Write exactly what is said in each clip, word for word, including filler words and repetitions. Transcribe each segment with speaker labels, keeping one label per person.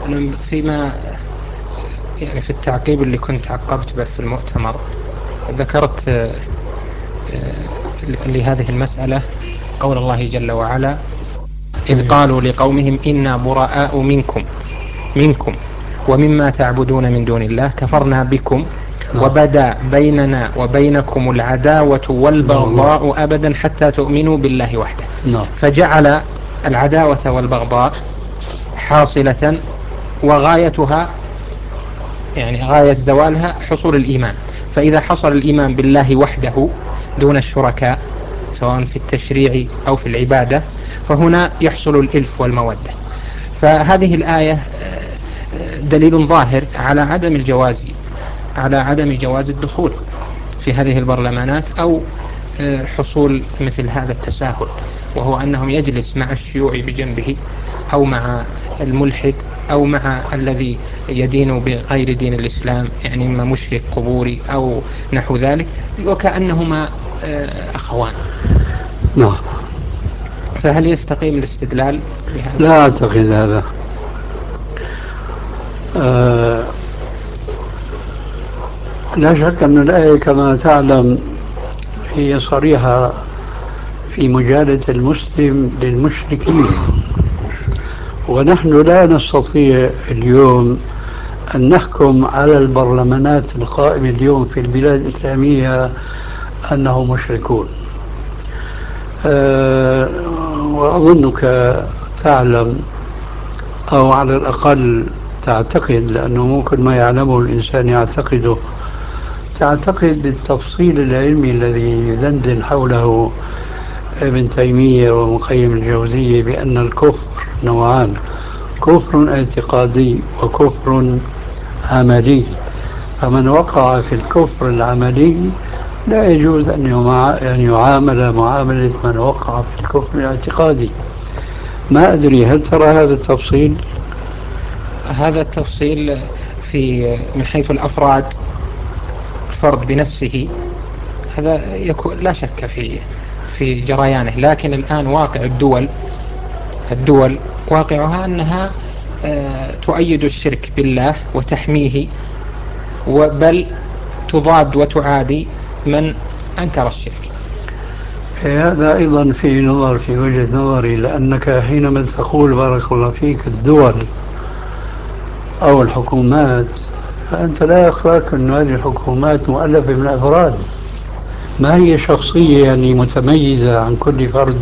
Speaker 1: أنا فيما يعني في التعقيب اللي كنت عقبت به في المؤتمر ذكرت آه، آه، لهذه المسألة قول الله جل وعلا: إذ قالوا لقومهم إنا براء منكم منكم ومما تعبدون من دون الله كفرنا بكم وبدا بيننا وبينكم العداوة والبغضاء أبدا حتى تؤمنوا بالله وحده. فجعل العداوة والبغضاء حاصلة وغايتها يعني غاية زوالها حصول الإيمان. فإذا حصل الإيمان بالله وحده دون الشركاء سواء في التشريع أو في العبادة فهنا يحصل الإلف والمودة. فهذه الآية دليل ظاهر على عدم الجواز على عدم جواز الدخول في هذه البرلمانات أو حصول مثل هذا التساهل، وهو أنهم يجلس مع الشيوعي بجنبه أو مع الملحد أو مع الذي يدين بغير دين الإسلام، يعني إما مشرك قبوري أو نحو ذلك، وكأنهما أخوان.
Speaker 2: نعم.
Speaker 1: فهل يستقيم الاستدلال بهذا؟
Speaker 2: لا أعتقد هذا. آه لا شك أن الآية كما تعلم هي صريحة في مجالة المسلم للمشركين، ونحن لا نستطيع اليوم أن نحكم على البرلمانات القائمة اليوم في البلاد الإسلامية أنهم مشركون. أه وأظنك تعلم أو على الأقل تعتقد، لأنه ممكن ما يعلمه الإنسان يعتقده، تعتقد بالتفصيل العلمي الذي يدندن حوله ابن تيمية ومقيم الجوزية بأن الكفر نوعان: كفر اعتقادي وكفر عملي. فمن وقع في الكفر العملي لا يجوز أن يعامل معاملة من وقع في الكفر الاعتقادي. ما أدري هل ترى هذا التفصيل؟
Speaker 1: هذا التفصيل في من حيث الأفراد، الفرد بنفسه هذا يكون لا شك في في جريانه، لكن الآن واقع الدول الدول واقعها أنها تؤيد الشرك بالله وتحميه، وبل تضاد وتعادي من أنكر الشرك.
Speaker 2: هذا أيضا في نظر في وجهة نظري، لأنك حينما تقول بارك الله فيك الدول أو الحكومات، فأنت لا يخفاك أن هذه الحكومات مؤلفة من أفراد، ما هي شخصية يعني متميزة عن كل فرد،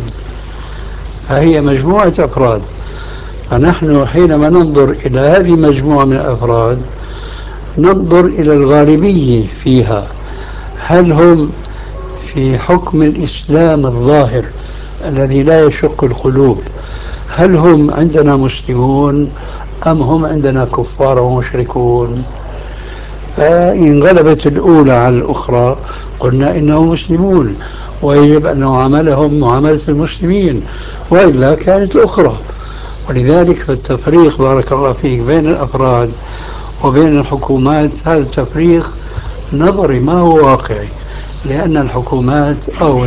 Speaker 2: فهي مجموعة أفراد. فنحن حينما ننظر إلى هذه المجموعة من الأفراد ننظر إلى الغالبية فيها، هل هم في حكم الإسلام الظاهر الذي لا يشق القلوب، هل هم عندنا مسلمون أم هم عندنا كفار ومشركون؟ فإن غلبت الأولى على الأخرى قلنا إنهم مسلمون ويجب أن نعاملهم معاملة المسلمين، وإلا كانت الأخرى. ولذلك فالتفريق بارك الله فيك بين الأفراد وبين الحكومات هذا التفريق نظري ما هو واقعي، لأن الحكومات أو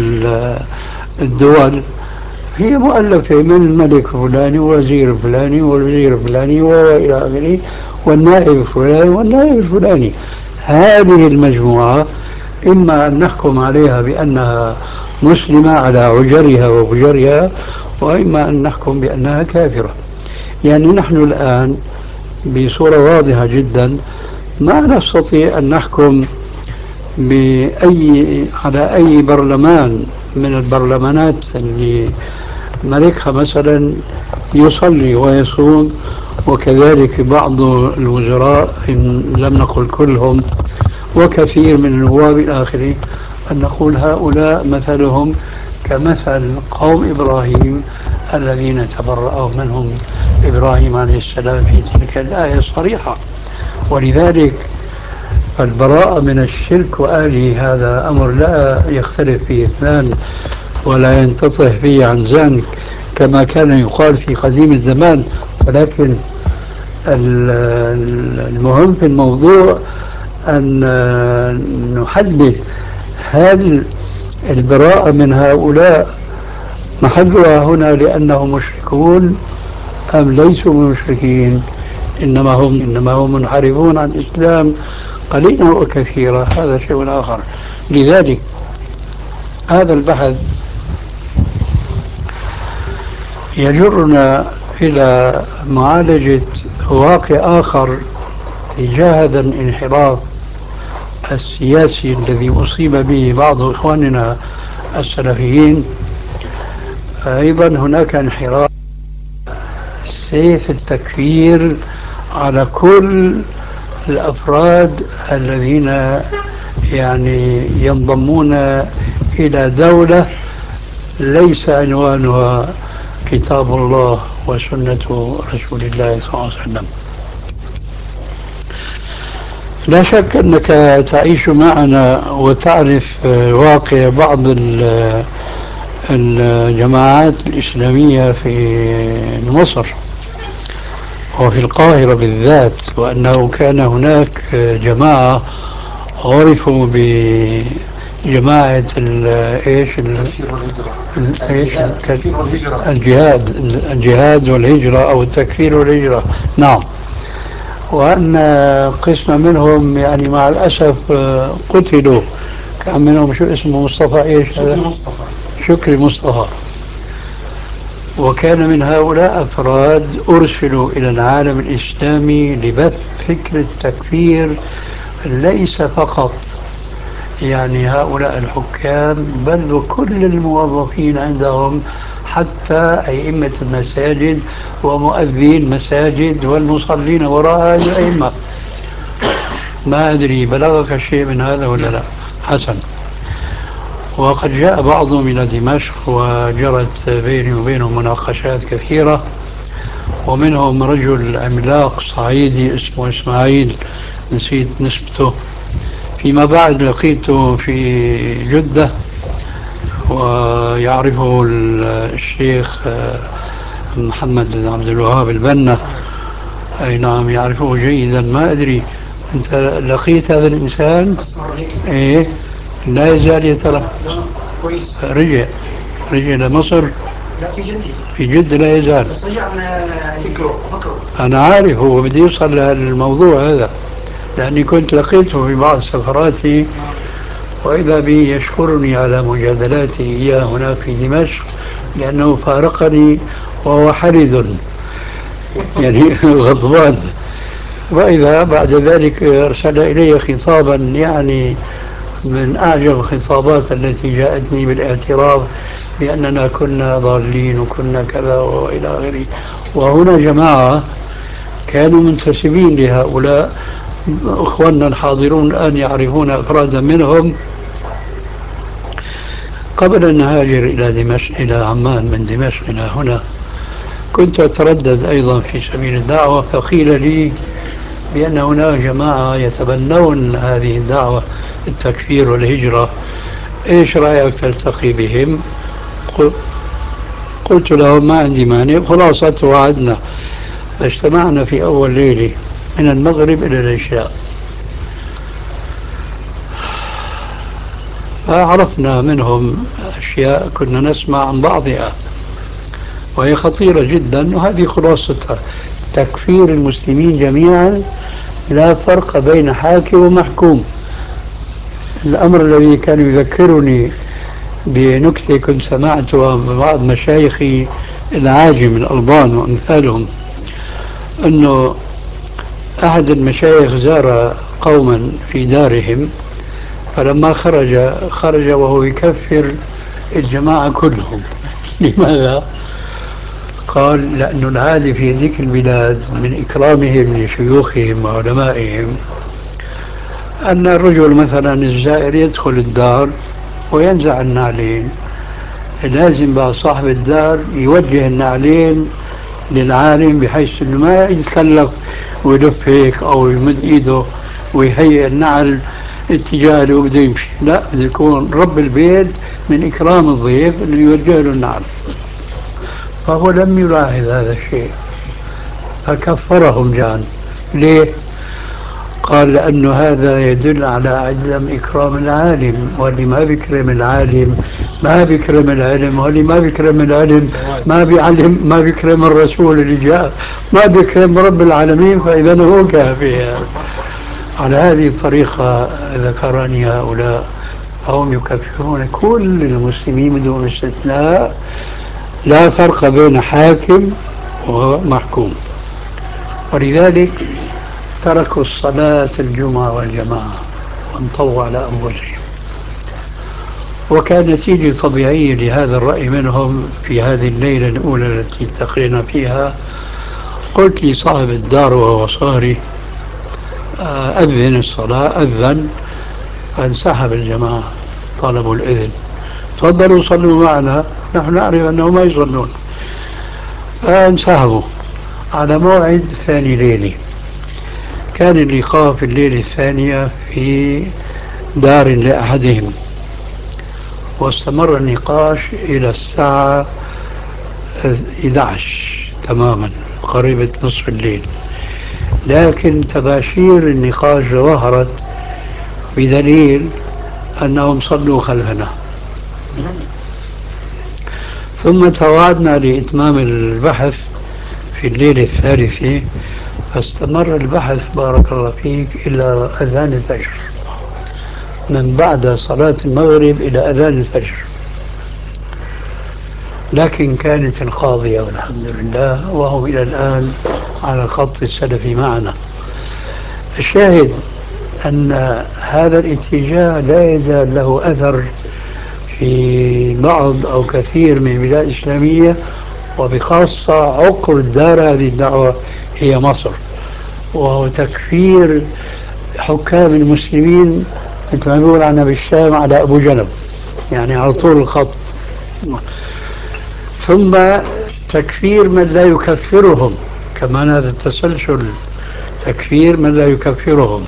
Speaker 2: الدول هي مؤلفة من الملك الفلاني ووزير الفلاني والوزير الفلاني وإلى آخره والنائب الفلاني والنائب الفلاني. هذه المجموعة إما أن نحكم عليها بأنها مسلمة على عجرها وفجرها، وإما أن نحكم بأنها كافرة. يعني نحن الآن بصورة واضحة جدا ما نستطيع أن نحكم بأي على أي برلمان من البرلمانات اللي ملكها مثلا يصلي ويصوم، وكذلك بعض الوزراء إن لم نقل كلهم وكثير من النواب الآخرين، أن نقول هؤلاء مثلهم كمثل قوم إبراهيم الذين تبرأوا منهم إبراهيم عليه السلام في تلك الآية الصريحة. ولذلك فالبراءة من الشرك وآله هذا أمر لا يختلف فيه اثنان ولا ينتطه فيه عن ذلك كما كان يقال في قديم الزمان. ولكن المهم في الموضوع أن نحدد هل البراءة من هؤلاء محلها هنا لأنهم مشركون أم ليسوا مشركين. إنما هم إنما هم منحرفون عن الإسلام قليلا وكثيرا، هذا شيء آخر. لذلك هذا البحث يجرنا إلى معالجة واقع آخر تجاه هذا الانحراف السياسي الذي أصيب به بعض إخواننا السلفيين. أيضا هناك انحراف سيف التكفير على كل الأفراد الذين يعني ينضمون إلى دولة ليس عنوانها كتاب الله وسنة رسول الله صلى الله عليه وسلم. لا شك أنك تعيش معنا وتعرف واقع بعض الجماعات الإسلامية في مصر وفي القاهرة بالذات، وأنه كان هناك جماعة عرفوا بجماعة ايش الجهاد الجهاد والهجرة أو التكفير والهجرة. نعم. وأن قسم منهم يعني مع الأسف قتلوا. كان منهم شو اسمه مصطفى ايش شكري مصطفى شكري مصطفى. وكان من هؤلاء أفراد أرسلوا إلى العالم الإسلامي لبث فكر التكفير، ليس فقط يعني هؤلاء الحكام بل وكل الموظفين عندهم، حتى أئمة المساجد ومؤذين مساجد والمصلين وراء هذه الأئمة. ما أدري بلغك شيء من هذا ولا لا؟ حسن. وقد جاء بعضهم إلى دمشق وجرت بيني وبينهم مناقشات كثيرة، ومنهم رجل عملاق صعيدي اسمه إسماعيل، نسيت نسبته، فيما بعد لقيته في جدة ويعرفه الشيخ محمد بن عبد الوهاب البنا. أي نعم يعرفه جيدا. ما أدري أنت لقيت هذا الإنسان؟ إيه لا يزال يترى رجع رجع لمصر.
Speaker 1: لا في جدة
Speaker 2: في جدة لا يزال.
Speaker 1: بس رجع أنا فكره فكره
Speaker 2: أنا عارف هو بدي يوصل للموضوع هذا، لأني كنت لقيته في بعض سفراتي، وإذا بي يشكرني على مجادلاتي إياه هناك في دمشق، لأنه فارقني وهو حرد يعني غضبان. وإذا بعد ذلك أرسل إلي خطابا يعني من أعجب الخطابات التي جاءتني بالاعتراف بأننا كنا ضالين وكنا كذا وإلى آخره. وهنا جماعة كانوا منتسبين لهؤلاء، أخواننا الحاضرون الآن يعرفون أفرادا منهم. قبل أن نهاجر إلى دمشق إلى عمان من دمشق إلى هنا كنت أتردد أيضا في سبيل الدعوة، فقيل لي بأن هناك جماعة يتبنون هذه الدعوة التكفير والهجرة، إيش رأيك تلتقي بهم؟ قلت لهم ما عندي مانع. خلاصة وعدنا، فاجتمعنا في أول ليلة من المغرب إلى العشاء، فعرفنا منهم أشياء كنا نسمع عن بعضها وهي خطيرة جدا، وهذه خلاصتها: تكفير المسلمين جميعا، لا فرق بين حاكم ومحكوم. الأمر الذي كان يذكرني بنكتة كنت سمعتها من بعض مشايخي العاجم الألبان وأمثالهم، أنه أحد المشايخ زار قوما في دارهم، فلما خرج خرج وهو يكفر الجماعة كلهم. لماذا؟ قال لأن العادة في ذيك البلاد من إكرامهم لشيوخهم وعلمائهم أن الرجل مثلا الزائر يدخل الدار وينزع النعلين، لازم بقى صاحب الدار يوجه النعلين للعالم بحيث أنه ما يتكلف ويلف هيك أو يمد إيده ويهيئ النعل اتجاه اللي بده يمشي، لا، بده يكون رب البيت من إكرام الضيف أنه يوجه له النعل. فهو لم يلاحظ هذا الشيء فكفرهم جان. ليه؟ قال لأنه هذا يدل على عدم إكرام العالم، واللي ما بيكرم العالم ما بيكرم العلم، واللي ما بيكرم العلم ما بيعلم ما بيكرم الرسول اللي جاء، ما بيكرم رب العالمين، فإذا هو كافر. على هذه الطريقة ذكرني هؤلاء فهم يكفرون كل المسلمين بدون استثناء، لا فرق بين حاكم ومحكوم. ولذلك تركوا الصلاة الجمعة والجماعة وانطووا على أنفسهم. وكان نتيجة طبيعية لهذا الرأي منهم في هذه الليلة الأولى التي التقينا فيها، قلت لصاحب الدار وهو صهري أذن الصلاة، أذن فانسحب الجماعة، طلبوا الإذن، تفضلوا صلوا معنا، نحن نعرف أنهم ما يصلون، فانسحبوا على موعد ثاني ليلة. كان اللقاء في الليلة الثانية في دار لأحدهم، واستمر النقاش إلى الساعة إحدى عشر تماما، قريبة نصف الليل. لكن تباشير النقاش ظهرت بدليل أنهم صلوا خلفنا. ثم توعدنا لإتمام البحث في الليلة الثالثة، فاستمر البحث بارك الله فيك إلى أذان الفجر، من بعد صلاة المغرب إلى أذان الفجر. لكن كانت القاضية والحمد لله، وهم إلى الآن على الخط السلفي معنا. الشاهد أن هذا الاتجاه لا يزال له أثر في بعض أو كثير من البلاد الإسلامية، وبخاصة عقر الدار هذه الدعوة هي مصر، وهو تكفير حكام المسلمين مثل ما بيقول عنا بالشام على أبو جنب، يعني على طول الخط. ثم تكفير من لا يكفرهم، كمان هذا التسلسل، تكفير من لا يكفرهم.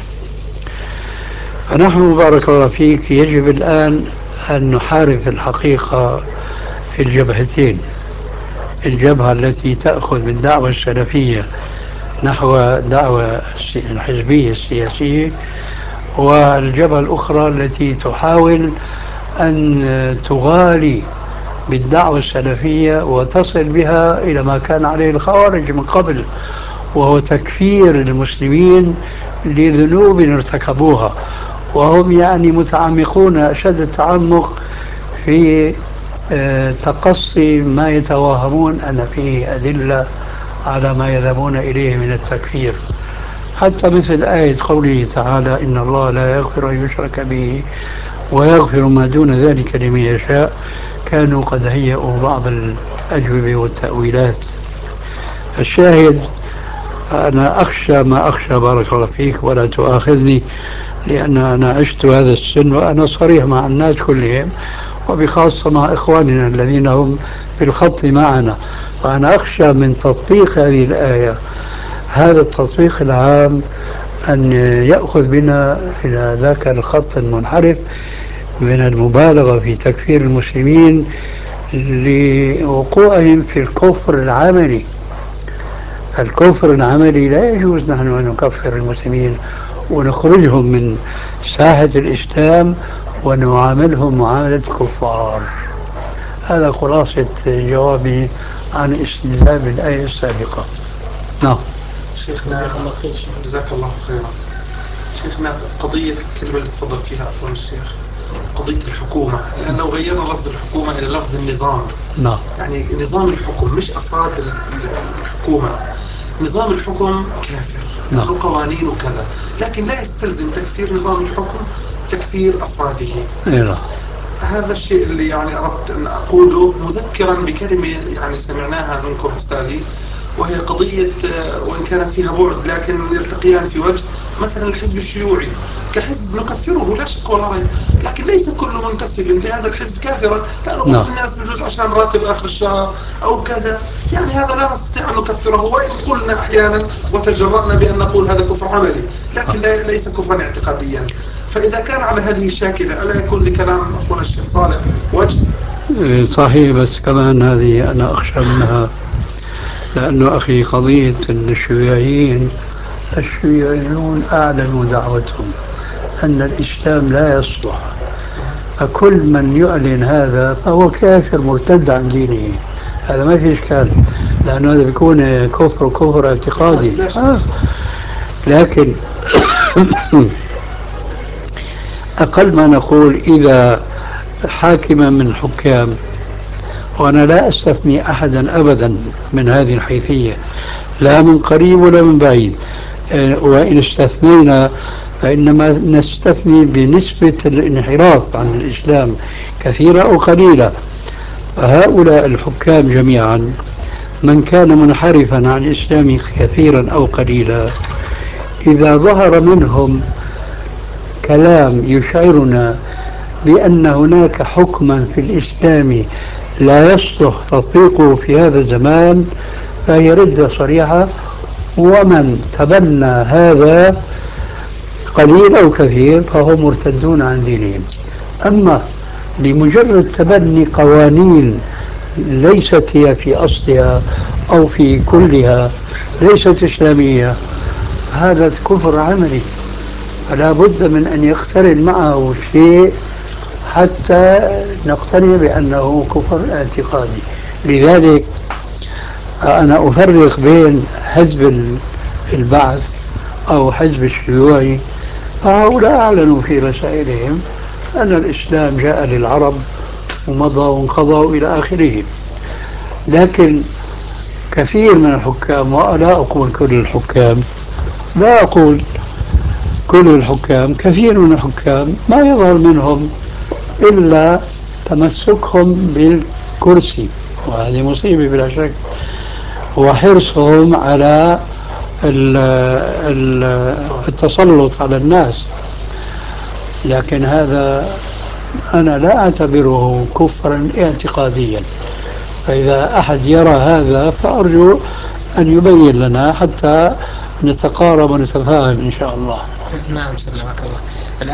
Speaker 2: فنحن بارك الله فيك يجب الآن أن نحارب الحقيقة في الجبهتين: الجبهة التي تأخذ بالدعوة السلفية نحو دعوة الحزبية السياسية، والجبهة الأخرى التي تحاول أن تغالي بالدعوة السلفية وتصل بها إلى ما كان عليه الخوارج من قبل، وهو تكفير المسلمين لذنوب ارتكبوها، وهم يعني متعمقون أشد التعمق في تقصي ما يتوهمون أن فيه أدلة على ما يذهبون إليه من التكفير. حتى مثل آية قوله تعالى: إن الله لا يغفر أن يشرك به ويغفر ما دون ذلك لمن يشاء، كانوا قد هيئوا بعض الأجوبة والتأويلات. الشاهد أنا أخشى ما أخشى بارك الله فيك، ولا تؤاخذني، لأن أنا عشت هذا السن وأنا صريح مع الناس كلهم، وبخاصة مع إخواننا الذين هم في الخط معنا. وأنا أخشى من تطبيق هذه الآية، هذا التطبيق العام، أن يأخذ بنا إلى ذاك الخط المنحرف من المبالغة في تكفير المسلمين لوقوعهم في الكفر العملي. الكفر العملي لا يجوز نحن أن نكفر المسلمين ونخرجهم من ساحة الإسلام ونعاملهم معاملة الكفار. هذا خلاصة جوابي عن استدلال الآية السابقة. نعم
Speaker 1: شيخنا، جزاك الله خيرا. شيخنا، قضية الكلمة اللي تفضل فيها عفوا الشيخ، قضية الحكومة، لأنه غيرنا لفظ الحكومة إلى لفظ النظام.
Speaker 2: نعم
Speaker 1: يعني نظام الحكم مش أفراد الحكومة. نظام الحكم كافر
Speaker 2: نعم.
Speaker 1: له قوانين وكذا، لكن لا يستلزم تكفير نظام الحكم تكفير أفراده.
Speaker 2: إيه.
Speaker 1: هذا الشيء اللي يعني أردت أن أقوله، مذكرا بكلمة يعني سمعناها منكم أستاذي، وهي قضية وإن كانت فيها بعد لكن يلتقيان في وجه. مثلا الحزب الشيوعي كحزب نكفره لا شك ولا ريب، لكن ليس كل منتسب لهذا الحزب كافرا، لأنه بعض الناس بجوز عشان راتب آخر الشهر أو كذا، يعني هذا لا نستطيع أن نكفره، وإن قلنا أحيانا وتجرأنا بأن نقول هذا كفر عملي، لكن ليس كفرا اعتقاديا. فإذا كان على هذه الشاكلة ألا يكون لكلام أخونا الشيخ صالح وجه؟
Speaker 2: صحيح، بس كمان هذه أنا أخشى منها، لأنه أخي قضية الشيوعيين الشيوعيون أعلنوا دعوتهم أن الإسلام لا يصلح، فكل من يعلن هذا فهو كافر مرتد عن دينه. هذا ما في إشكال، لأنه هذا بيكون كفر كفر اعتقادي. آه. لكن أقل ما نقول إذا حاكما من الحكام، وأنا لا أستثني أحدا أبدا من هذه الحيثية، لا من قريب ولا من بعيد، وإن استثنينا فإنما نستثني بنسبة الانحراف عن الإسلام كثيرة أو قليلة. فهؤلاء الحكام جميعا من كان منحرفا عن الإسلام كثيرا أو قليلا، إذا ظهر منهم كلام يشعرنا بأن هناك حكما في الإسلام لا يصلح تطبيقه في هذا الزمان، فهي ردة صريحة. ومن تبنى هذا قليل أو كثير فهم مرتدون عن دينهم. أما لمجرد تبني قوانين ليست هي في أصلها أو في كلها ليست إسلامية، هذا كفر عملي، فلا بد من أن يقترن معه شيء حتى نقتنع بأنه كفر اعتقادي. لذلك أنا أفرق بين حزب البعث أو حزب الشيوعي، فهؤلاء أعلنوا في رسائلهم أن الإسلام جاء للعرب ومضى وانقضى إلى آخره. لكن كثير من الحكام، ولا أقول كل الحكام، لا أقول كل الحكام، كثير من الحكام ما يظهر منهم إلا تمسكهم بالكرسي، وهذه مصيبة بلا شك، وحرصهم على التسلط على الناس. لكن هذا أنا لا أعتبره كفرا اعتقاديا، فإذا أحد يرى هذا فأرجو أن يبين لنا حتى نتقارب ونتفاهم إن شاء الله.
Speaker 1: نعم سلمك الله.